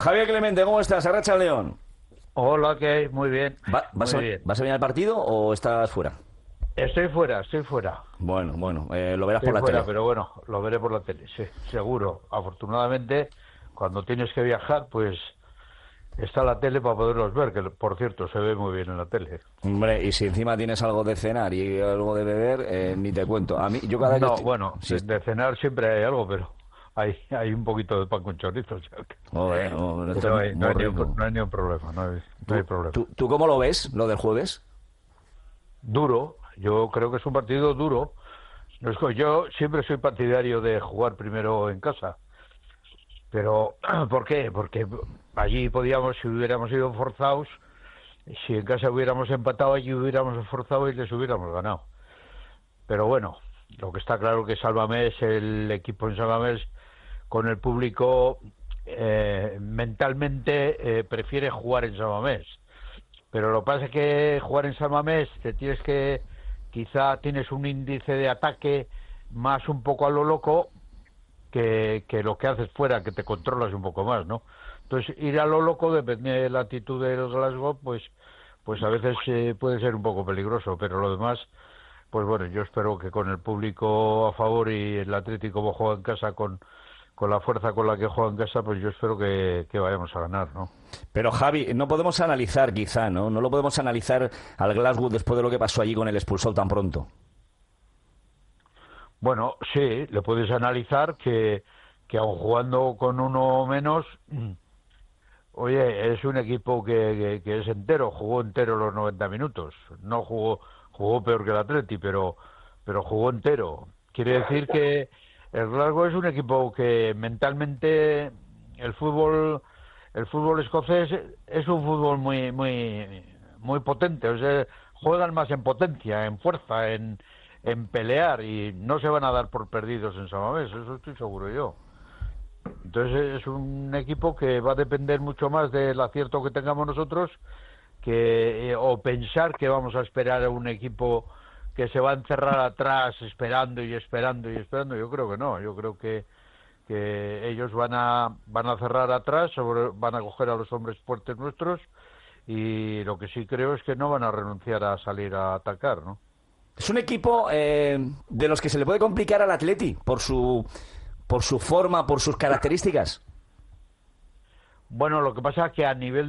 Javier Clemente, ¿cómo estás? Arracha León. Hola, ¿qué hay? Muy bien, ¿Vas muy a, bien. vas a venir al partido o estás fuera? Estoy fuera, estoy fuera. Bueno, lo verás por Estoy la fuera, tele. pero bueno, lo veré por la tele, sí, seguro. Afortunadamente, cuando tienes que viajar, pues está la tele para poderlos ver, que por cierto, se ve muy bien en la tele. Hombre, y si encima tienes algo de cenar y algo de beber, ni te cuento. A mí, yo cada vez que No, estoy... bueno, Si de cenar siempre hay algo, pero hay un poquito de pan con chorizo, o sea Joder, que esto es no muy hay rico. no hay ningún problema, no hay ¿Tú, problema. tú, tú cómo lo ves, lo del jueves? Duro, yo creo que es un partido duro. Yo siempre soy partidario de jugar primero en casa. Pero, ¿por qué? Porque allí podíamos, si hubiéramos ido forzados, si en casa hubiéramos empatado, allí hubiéramos forzado y les hubiéramos ganado. Pero bueno, lo que está claro que Sálvame el equipo en Sálvame con el público mentalmente prefiere jugar en San Mamés. Pero lo que pasa es que jugar en San Mamés te tienes que, quizá tienes un índice de ataque más un poco a lo loco que lo que haces fuera, que te controlas un poco más, ¿no? Entonces, ir a lo loco, depende de la actitud de los Glasgow, pues a veces puede ser un poco peligroso, pero lo demás, pues bueno, yo espero que con el público a favor y el Atlético como juega en casa con la fuerza con la que juega en casa, pues yo espero que vayamos a ganar, ¿no? Pero Javi, no podemos analizar quizá, ¿no? No lo podemos analizar al Glasgow después de lo que pasó allí con el expulsado tan pronto. Bueno, sí, le puedes analizar que aun jugando con uno menos, oye, es un equipo que es entero, jugó entero los 90 minutos. No jugó peor que el Atleti, pero jugó entero. Quiere decir que el Glasgow es un equipo que mentalmente el fútbol, el fútbol escocés es un fútbol muy potente. O sea, juegan más en potencia, en fuerza, en pelear y no se van a dar por perdidos en San Mamés, eso estoy seguro yo. Entonces es un equipo que va a depender mucho más del acierto que tengamos nosotros que o pensar que vamos a esperar a un equipo que se va a encerrar atrás esperando y esperando y esperando. Yo creo que no. Yo creo que ellos van a cerrar atrás, van a coger a los hombres fuertes nuestros y lo que sí creo es que no van a renunciar a salir a atacar, ¿no? Es un equipo de los que se le puede complicar al Atleti por su forma, por sus características. Bueno, lo que pasa es que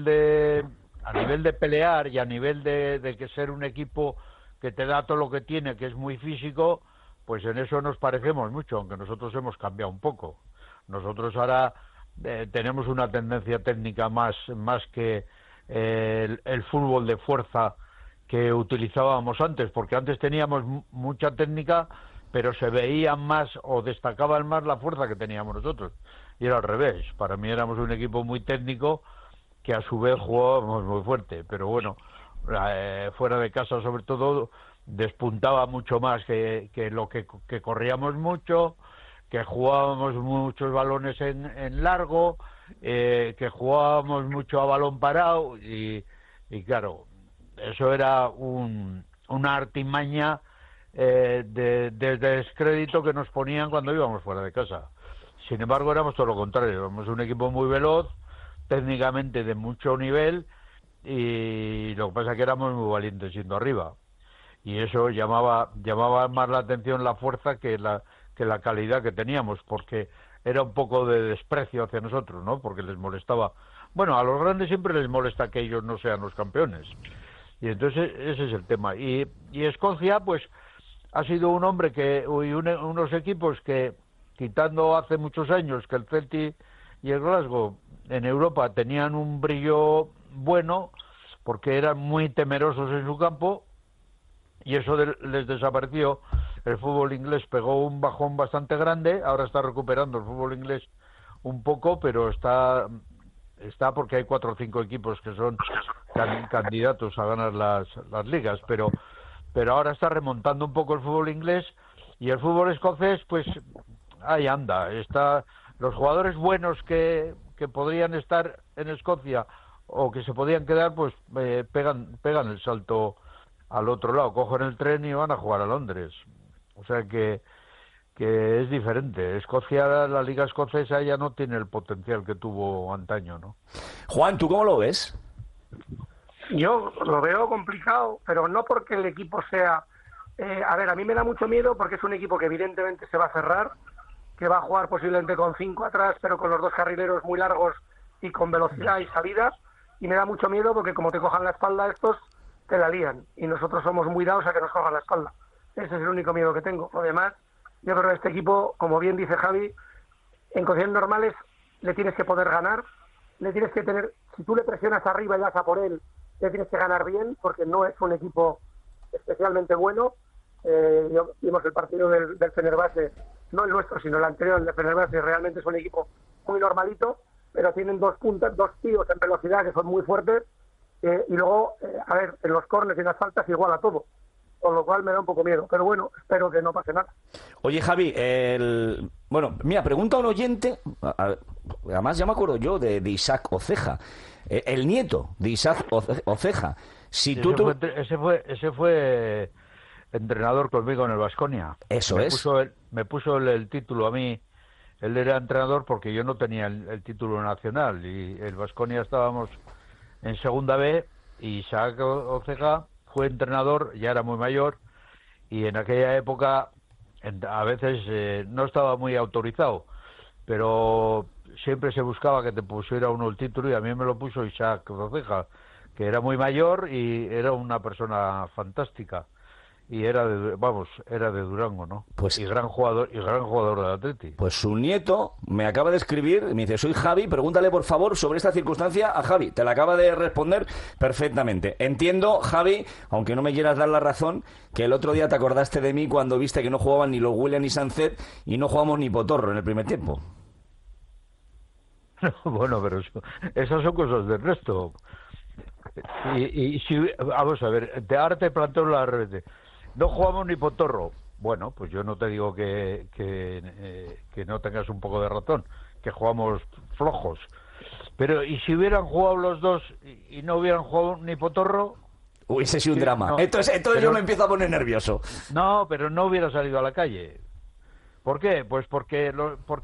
a nivel de pelear y a nivel de que ser un equipo que te da todo lo que tiene, que es muy físico, pues en eso nos parecemos mucho, aunque nosotros hemos cambiado un poco. Nosotros ahora tenemos una tendencia técnica más que el fútbol de fuerza que utilizábamos antes, porque antes teníamos mucha técnica, pero se veía más o destacaban más la fuerza que teníamos nosotros. Y era al revés. Para mí éramos un equipo muy técnico que a su vez jugábamos muy fuerte. Pero bueno, fuera de casa sobre todo despuntaba mucho más que corríamos mucho, que jugábamos muchos balones en largo, que jugábamos mucho a balón parado y claro, eso era una artimaña de descrédito que nos ponían cuando íbamos fuera de casa. Sin embargo, éramos todo lo contrario, éramos un equipo muy veloz, técnicamente de mucho nivel y lo que pasa es que éramos muy valientes siendo arriba. Y eso llamaba más la atención la fuerza que la calidad que teníamos, porque era un poco de desprecio hacia nosotros, ¿no? Porque les molestaba. Bueno, a los grandes siempre les molesta que ellos no sean los campeones. Y entonces ese es el tema. Y Escocia, pues, ha sido un hombre unos equipos que, quitando hace muchos años que el Celtic y el Glasgow en Europa tenían un brillo bueno, porque eran muy temerosos en su campo, y eso les desapareció. El fútbol inglés pegó un bajón bastante grande, ahora está recuperando el fútbol inglés un poco, pero está porque hay cuatro o cinco equipos que son candidatos a ganar las ligas, pero ahora está remontando un poco el fútbol inglés y el fútbol escocés, pues ahí anda. Los jugadores buenos que podrían estar en Escocia o que se podían quedar, pues pegan el salto al otro lado, cogen el tren y van a jugar a Londres. O sea que es diferente. Escocia, la liga escocesa ya no tiene el potencial que tuvo antaño, ¿no? Juan, ¿tú cómo lo ves? Yo lo veo complicado, pero no porque el equipo sea... a ver, a mí me da mucho miedo porque es un equipo que evidentemente se va a cerrar, que va a jugar posiblemente con 5 atrás, pero con los 2 carrileros muy largos y con velocidad y salida, y me da mucho miedo porque como te cojan la espalda estos, te la lían, y nosotros somos muy dados a que nos cojan la espalda. Ese es el único miedo que tengo. Además, yo creo que este equipo, como bien dice Javi, en condiciones normales le tienes que poder ganar, le tienes que tener, si tú le presionas arriba y vas a por él, le tienes que ganar bien, porque no es un equipo especialmente bueno. Vimos el partido del Fenerbahce, no el nuestro, sino el anterior, el de Fenerbahce, realmente es un equipo muy normalito, pero tienen 2 puntas, 2 tíos en velocidad que son muy fuertes, y luego, a ver, en los córneres y en las faltas igual a todo, con lo cual me da un poco miedo, pero bueno, espero que no pase nada. Oye, Javi, bueno, mira, pregunta a un oyente, además ya me acuerdo yo de Isaac Oceja, el nieto de Isaac Oceja. Si tú... Ese fue entrenador conmigo en el Baskonia. Eso es. Me puso el título a mí. Él era entrenador porque yo no tenía el título nacional y el Baskonia estábamos en segunda B y Isaac Oceja fue entrenador, ya era muy mayor y en aquella época a veces no estaba muy autorizado, pero siempre se buscaba que te pusiera uno el título y a mí me lo puso Isaac Oceja, que era muy mayor y era una persona fantástica. Y era de Durango, ¿no? Pues, y gran jugador del Atleti. Pues su nieto me acaba de escribir, me dice, soy Javi, pregúntale por favor sobre esta circunstancia a Javi. Te la acaba de responder perfectamente. Entiendo, Javi, aunque no me quieras dar la razón, que el otro día te acordaste de mí cuando viste que no jugaban ni los William ni Sánchez y no jugamos ni Potorro en el primer tiempo. Bueno, pero esas son cosas del resto. Y si, vamos a ver, ahora te planteo la revés. No jugamos ni Potorro. Bueno, pues yo no te digo que no tengas un poco de razón, que jugamos flojos. Pero, ¿y si hubieran jugado los dos y no hubieran jugado ni Potorro? Hubiese sido un drama. No, entonces yo me empiezo a poner nervioso. No, pero no hubiera salido a la calle. ¿Por qué? Pues porque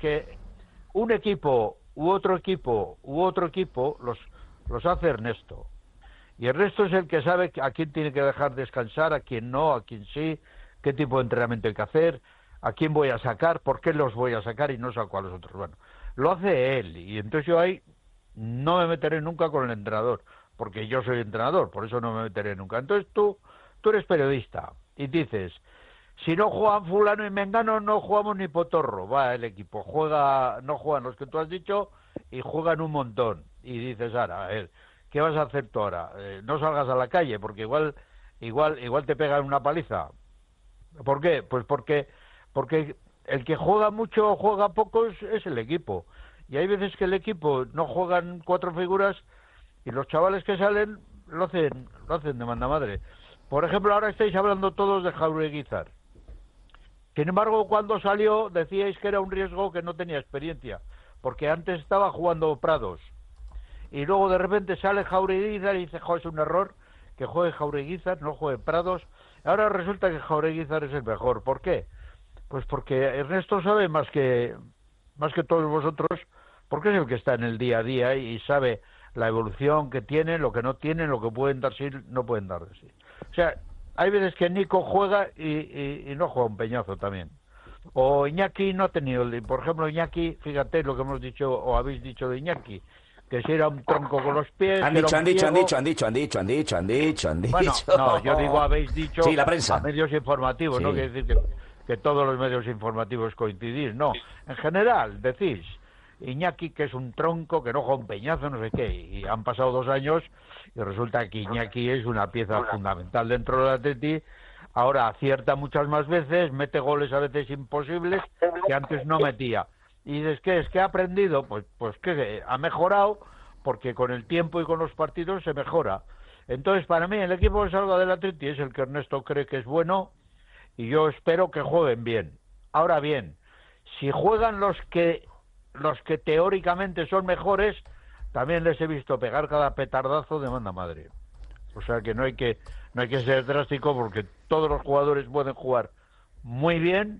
un equipo u otro equipo los hace Ernesto. Y Ernesto es el que sabe a quién tiene que dejar descansar, a quién no, a quién sí, qué tipo de entrenamiento hay que hacer, a quién voy a sacar, por qué los voy a sacar y no saco a los otros. Bueno, lo hace él y entonces yo ahí no me meteré nunca con el entrenador, porque yo soy entrenador, por eso no me meteré nunca. Entonces tú eres periodista y dices, si no juegan fulano y mengano, no jugamos ni Potorro. Va el equipo, no juegan los que tú has dicho y juegan un montón. Y dices, ahora, a ver, ¿qué vas a hacer tú ahora? No salgas a la calle, porque igual te pegan una paliza. ¿Por qué? Pues porque el que juega mucho o juega poco es el equipo. Y hay veces que el equipo no juegan 4 figuras y los chavales que salen lo hacen de manda madre. Por ejemplo, ahora estáis hablando todos de Jaureguizar. Sin embargo, cuando salió decíais que era un riesgo, que no tenía experiencia, porque antes estaba jugando Prados. Y luego de repente sale Jaureguizar y dice, es un error que juegue Jaureguizar, no juegue Prados. Ahora resulta que Jaureguizar es el mejor. ¿Por qué? Pues porque Ernesto sabe más que todos vosotros, porque es el que está en el día a día y sabe la evolución que tienen, lo que no tienen, lo que pueden dar sí, no pueden dar de sí. O sea, hay veces que Nico juega y no juega un peñazo también. O Iñaki no ha tenido, por ejemplo, Iñaki, fíjate lo que hemos dicho o habéis dicho de Iñaki, que si era un tronco con los pies. Han dicho. Bueno, no, yo digo habéis dicho sí, la prensa. A medios informativos, sí. No quiere decir que todos los medios informativos coincidís, no. En general, decís, Iñaki que es un tronco, que no juega un peñazo, no sé qué, y han pasado 2 años y resulta que Iñaki es una pieza fundamental dentro del Atleti. Ahora acierta muchas más veces, mete goles a veces imposibles que antes no metía. Y dices, ¿qué es que ha aprendido? Pues que ha mejorado, porque con el tiempo y con los partidos se mejora. Entonces, para mí, el equipo que salga del Atleti es el que Ernesto cree que es bueno, y yo espero que jueguen bien. Ahora bien, si juegan los que teóricamente son mejores, también les he visto pegar cada petardazo de manda madre. O sea que no hay que ser drástico, porque todos los jugadores pueden jugar muy bien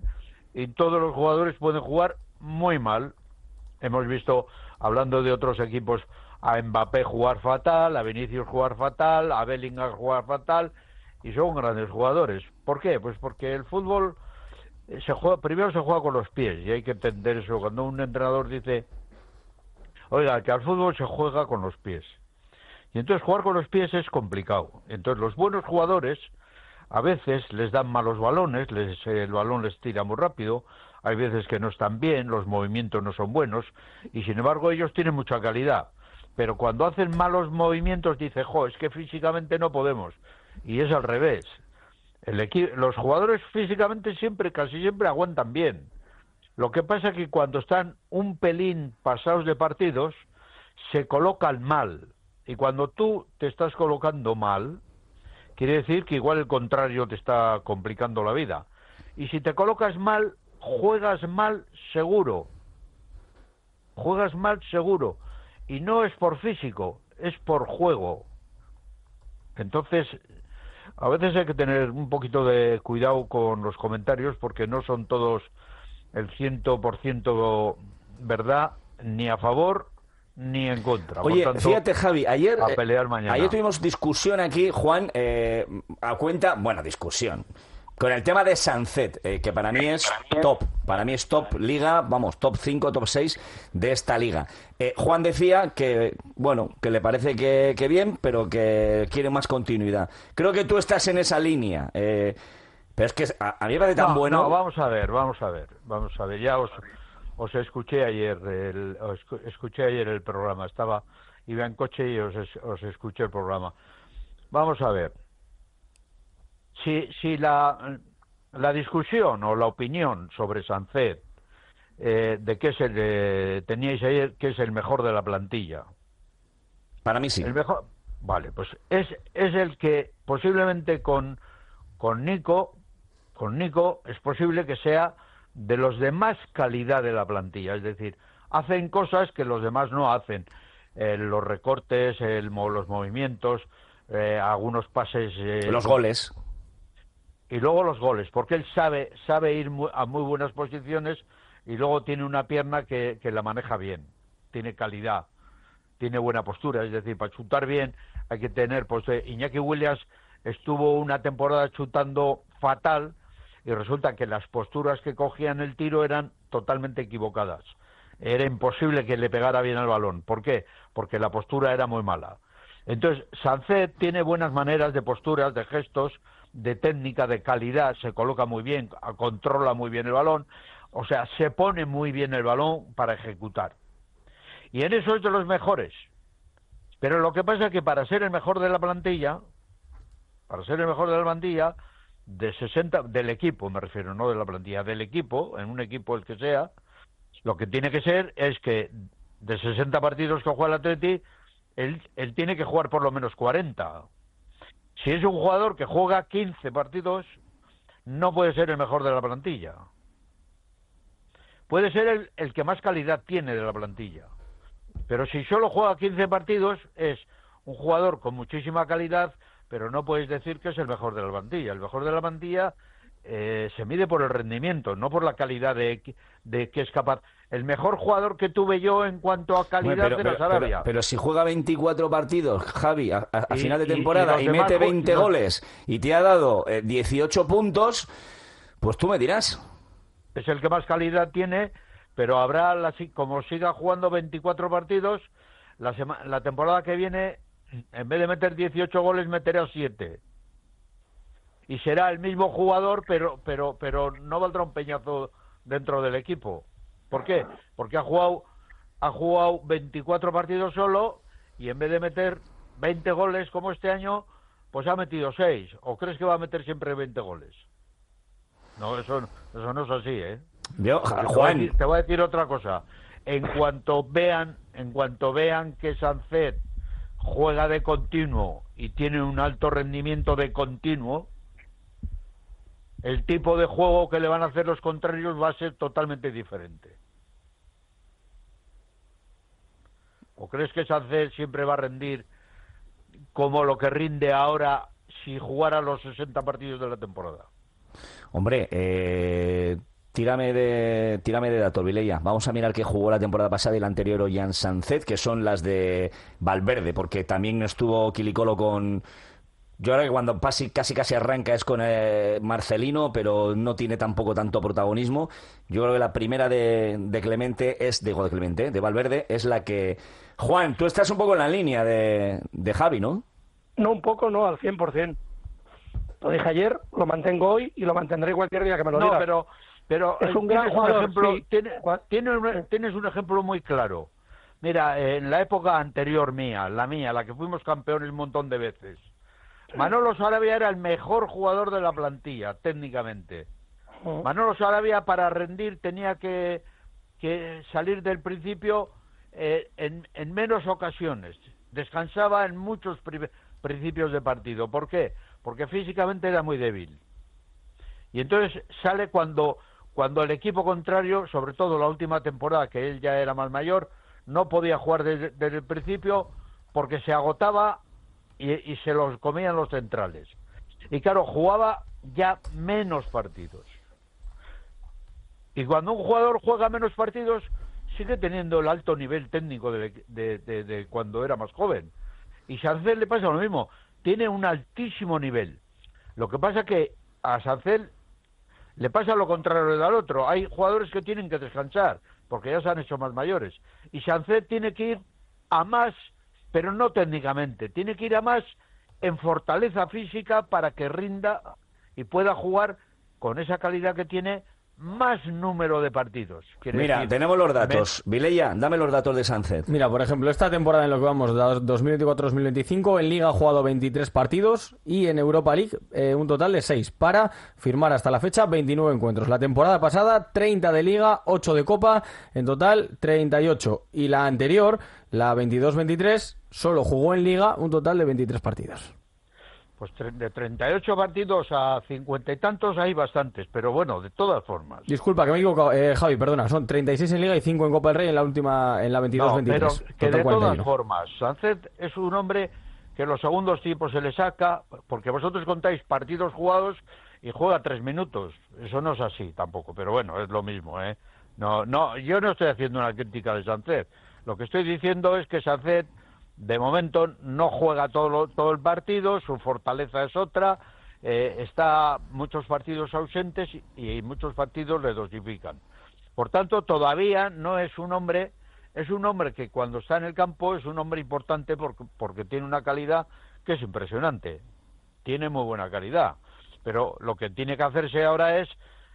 y todos los jugadores pueden jugar muy mal. Hemos visto, hablando de otros equipos, a Mbappé jugar fatal, a Vinicius jugar fatal, a Bellingham jugar fatal, y son grandes jugadores. ¿Por qué? Pues porque el fútbol primero se juega con los pies, y hay que entender eso. Cuando un entrenador dice, oiga, que al fútbol se juega con los pies, y entonces jugar con los pies es complicado. Entonces los buenos jugadores a veces les dan malos balones, el balón les tira muy rápido, hay veces que no están bien, los movimientos no son buenos, y sin embargo ellos tienen mucha calidad. Pero cuando hacen malos movimientos dice, es que físicamente no podemos. Y es al revés. Los jugadores físicamente casi siempre aguantan bien. Lo que pasa es que cuando están un pelín pasados de partidos, se colocan mal. Y cuando tú te estás colocando mal, quiere decir que igual el contrario te está complicando la vida. Y si te colocas mal, juegas mal seguro. Juegas mal seguro. Y no es por físico, es por juego. Entonces, a veces hay que tener un poquito de cuidado con los comentarios porque no son todos el 100% verdad, ni a favor ni en contra. Oye, por tanto, fíjate, Javi, ayer tuvimos discusión aquí, Juan, discusión, con el tema de Sancet, que para mí es top liga, top 5, top 6 de esta liga. Juan decía que le parece que bien, pero que quiere más continuidad. Creo que tú estás en esa línea, pero es que a mí me parece tan bueno. No, vamos a ver, ya os escuché ayer, escuché ayer el programa, iba en coche y os escuché el programa. Vamos a ver. Si la discusión o la opinión sobre Sancet, de qué teníais ayer, que es el mejor de la plantilla. Para mí sí. El mejor, vale, pues es el que posiblemente con Nico es posible que sea de los de más calidad de la plantilla, es decir, hacen cosas que los demás no hacen, los recortes, los movimientos, algunos pases, los goles. Y luego los goles, porque él sabe ir a muy buenas posiciones y luego tiene una pierna que la maneja bien, tiene calidad, tiene buena postura, es decir, para chutar bien hay que tener, Iñaki Williams estuvo una temporada chutando fatal y resulta que las posturas que cogían el tiro eran totalmente equivocadas. Era imposible que le pegara bien al balón. ¿Por qué? Porque la postura era muy mala. Entonces, Sancet tiene buenas maneras de posturas, de gestos, de técnica, de calidad, se coloca muy bien, controla muy bien el balón, o sea, se pone muy bien el balón para ejecutar. Y en eso es de los mejores. Pero lo que pasa es que para ser el mejor de la plantilla, de 60, del equipo me refiero, no de la plantilla, del equipo, en un equipo el que sea, lo que tiene que ser es que de 60 partidos que juega el Atleti, él tiene que jugar por lo menos 40. Si es un jugador que juega 15 partidos, no puede ser el mejor de la plantilla. Puede ser el que más calidad tiene de la plantilla. Pero si solo juega 15 partidos, es un jugador con muchísima calidad, pero no puedes decir que es el mejor de la plantilla. El mejor de la plantilla se mide por el rendimiento, no por la calidad de que es capaz. El mejor jugador que tuve yo en cuanto a calidad de la Sarabia. Pero si juega 24 partidos, Javi, a final de temporada y mete 20 goles y te ha dado 18 puntos, pues tú me dirás. Es el que más calidad tiene, pero habrá, como siga jugando 24 partidos, la temporada que viene, en vez de meter 18 goles, meterá 7. Y será el mismo jugador, pero no valdrá un peñazo dentro del equipo. ¿Por qué? Porque ha jugado 24 partidos solo y en vez de meter 20 goles como este año, pues ha metido 6. ¿O crees que va a meter siempre 20 goles? No, eso no es así, ¿eh? Juan, te voy a decir otra cosa. En cuanto vean que Sancet juega de continuo y tiene un alto rendimiento de continuo, el tipo de juego que le van a hacer los contrarios va a ser totalmente diferente. ¿O crees que Sancet siempre va a rendir como lo que rinde ahora si jugara los 60 partidos de la temporada? Hombre, Tírame de datos, Vilella. Vamos a mirar qué jugó la temporada pasada y la anterior Ollán Sánchez, que son las de Valverde, porque también estuvo Quilicolo con... Yo creo que cuando casi arranca es con Marcelino, pero no tiene tampoco tanto protagonismo. Yo creo que la primera de Clemente es, de Clemente, de Valverde, es la que... Juan, tú estás un poco en la línea de Javi, ¿no? No un poco, no, al 100%. Lo dije ayer, lo mantengo hoy y lo mantendré cualquier día que me lo digas. Pero es un gran jugador. Ejemplo, Sí. tienes un ejemplo muy claro. Mira, en la época anterior la que fuimos campeones un montón de veces, Manolo Sarabia era el mejor jugador de la plantilla, técnicamente. Manolo Sarabia, para rendir, tenía que salir del principio en menos ocasiones. Descansaba en muchos principios de partido. ¿Por qué? Porque físicamente era muy débil. Y entonces sale cuando el equipo contrario, sobre todo la última temporada, que él ya era más mayor, no podía jugar desde el principio porque se agotaba y se los comían los centrales. Y claro, jugaba ya menos partidos. Y cuando un jugador juega menos partidos, sigue teniendo el alto nivel técnico de cuando era más joven. Y Sánchez le pasa lo mismo, tiene un altísimo nivel. Lo que pasa que a Sánchez le pasa lo contrario del otro. Hay jugadores que tienen que descansar, porque ya se han hecho más mayores. Y Sánchez tiene que ir a más, pero no técnicamente, tiene que ir a más en fortaleza física para que rinda y pueda jugar con esa calidad que tiene más número de partidos. Mira, tenemos los datos. Vilella, dame los datos de Sánchez. Mira, por ejemplo, esta temporada en lo que vamos, 2024-2025, en Liga ha jugado 23 partidos y en Europa League un total de 6, para firmar hasta la fecha 29 encuentros. La temporada pasada, 30 de Liga, 8 de Copa, en total 38. Y la anterior, la 22-23, solo jugó en Liga un total de 23 partidos. Pues de 38 partidos a 50 y tantos hay bastantes, pero bueno, de todas formas. Disculpa, que me he equivocado, Javi, perdona, son 36 en Liga y 5 en Copa del Rey en la 22-23. No, pero que de 41. todas formas, Sánchez es un hombre que en los segundos tiempos se le saca, porque vosotros contáis partidos jugados y juega 3 minutos. Eso no es así tampoco, pero bueno, es lo mismo, ¿eh? No, yo no estoy haciendo una crítica de Sánchez. Lo que estoy diciendo es que Sánchez de momento no juega todo el partido, su fortaleza es otra, está muchos partidos ausentes y muchos partidos le dosifican. Por tanto, todavía no es un hombre que cuando está en el campo es un hombre importante porque tiene una calidad que es impresionante, tiene muy buena calidad, pero lo que tiene que hacerse ahora es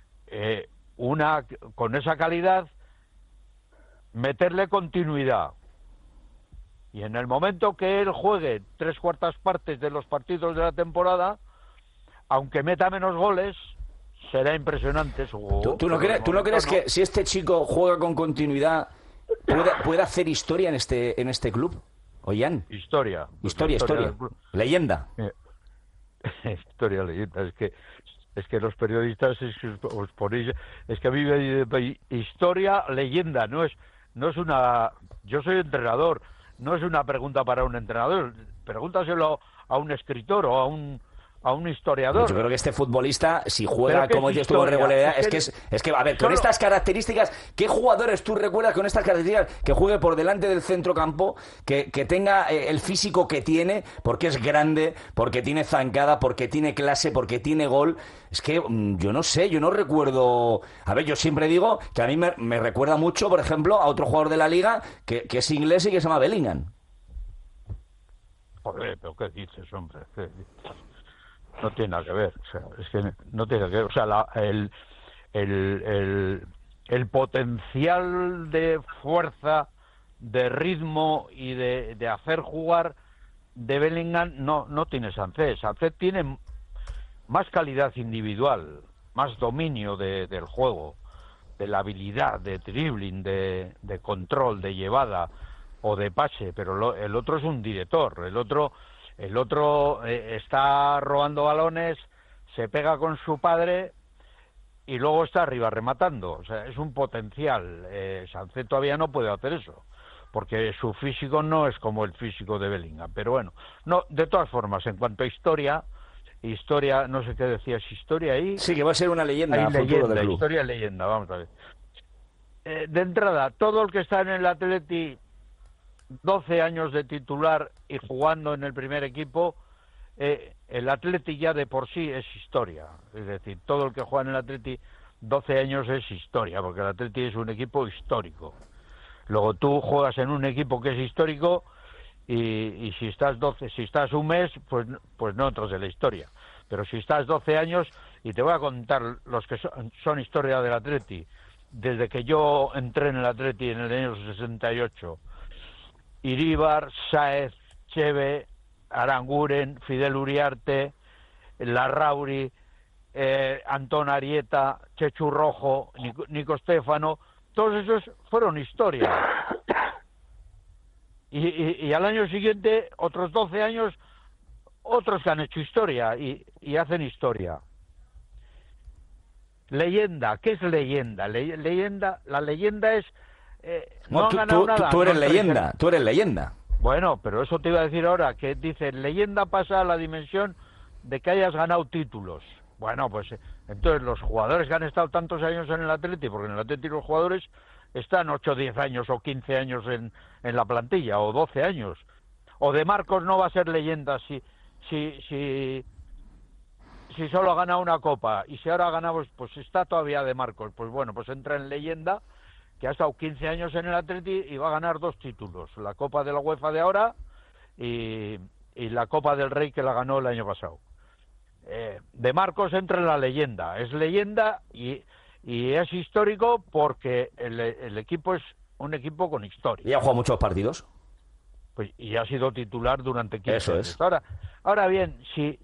con esa calidad meterle continuidad. Y en el momento que él juegue 3/4 partes de los partidos de la temporada, aunque meta menos goles, será impresionante su juego. ¿Tú no crees que si este chico juega con continuidad puede hacer historia en este club? Ollán. Historia. Leyenda. Historia, leyenda. Es que los periodistas os ponéis... Es que a mí me historia, leyenda. No es una... Yo soy entrenador. No es una pregunta para un entrenador, pregúntaselo a un escritor o a un historiador. Yo creo que este futbolista, si juega, como dices tú, con regularidad, es que, a ver, con estas características, ¿qué jugadores tú recuerdas con estas características que juegue por delante del centrocampo, que tenga el físico que tiene, porque es grande, porque tiene zancada, porque tiene clase, porque tiene gol? Es que yo no sé, yo no recuerdo... A ver, yo siempre digo que a mí me recuerda mucho, por ejemplo, a otro jugador de la Liga que es inglés y que se llama Bellingham. Joder, pero ¿qué dices, hombre? No tiene nada que ver, o sea, es que no tiene nada que ver, o sea, el potencial de fuerza, de ritmo y de hacer jugar de Bellingham no tiene Sánchez. Sánchez tiene más calidad individual, más dominio del juego, de la habilidad, de dribbling, de control, de llevada o de pase, pero el otro es un director, el otro está robando balones, se pega con su padre y luego está arriba rematando. O sea, es un potencial. Sánchez todavía no puede hacer eso, porque su físico no es como el físico de Bellingham. Pero bueno, no, de todas formas, en cuanto a historia historia, no sé qué decías, historia ahí. Sí, que va a ser una leyenda Hay a futuro leyenda, del club. historia leyenda, vamos a ver. De entrada, todo el que está en el Atleti 12 años de titular y jugando en el primer equipo, el Atleti ya de por sí es historia. Es decir, todo el que juega en el Atleti 12 años es historia, porque el Atleti es un equipo histórico. Luego tú juegas en un equipo que es histórico y si estás un mes, pues no entras en la historia. Pero si estás 12 años, y te voy a contar los que son historia del Atleti, desde que yo entré en el Atleti en el año 68, Iríbar, Sáez, Cheve, Aranguren, Fidel Uriarte, Larrauri, Antón Arieta, Chechu Rojo, Nico Stéfano, todos esos fueron historia. Y al año siguiente, otros 12 años, otros que han hecho historia y hacen historia. Leyenda, ¿qué es leyenda? La leyenda es... no han ganado nada. Tú eres no leyenda, tú eres leyenda. Bueno, pero eso te iba a decir ahora, que dice, leyenda pasa a la dimensión de que hayas ganado títulos. Bueno, pues entonces los jugadores que han estado tantos años en el Atleti, porque en el Atleti los jugadores están 8, 10 años o 15 años en la plantilla, o 12 años. O De Marcos no va a ser leyenda si solo ha ganado una copa, y si ahora ha ganado, pues está todavía De Marcos. Pues bueno, pues entra en leyenda, que ha estado 15 años en el Atleti y va a ganar 2 títulos, la Copa de la UEFA de ahora y la Copa del Rey que la ganó el año pasado. De Marcos entra en la leyenda, es leyenda y es histórico porque el equipo es un equipo con historia. ¿Y ha jugado muchos partidos? Pues, y ha sido titular durante 15 Eso años. es. Ahora bien, si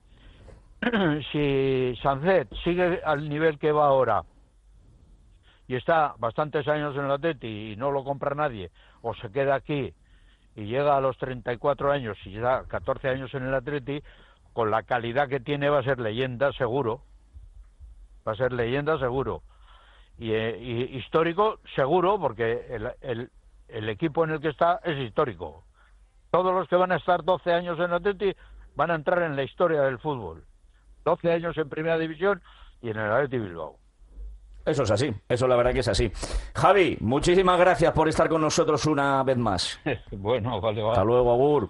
Sancet sigue al nivel que va ahora y está bastantes años en el Atleti y no lo compra nadie, o se queda aquí y llega a los 34 años y ya 14 años en el Atleti, con la calidad que tiene va a ser leyenda seguro. Va a ser leyenda seguro. Y histórico seguro, porque el equipo en el que está es histórico. Todos los que van a estar 12 años en el Atleti van a entrar en la historia del fútbol. 12 años en Primera División y en el Atleti Bilbao. Eso es así, eso la verdad que es así. Javi, muchísimas gracias por estar con nosotros una vez más. Bueno, vale. Hasta luego, agur.